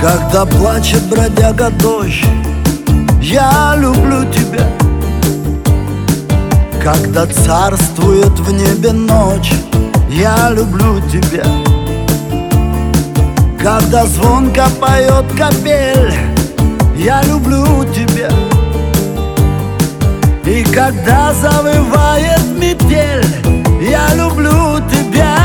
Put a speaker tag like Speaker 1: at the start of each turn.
Speaker 1: Когда плачет бродяга дождь, я люблю тебя. Когда царствует в небе ночь, я люблю тебя. Когда звонко поет капель, я люблю тебя. И когда завывает метель, я люблю тебя.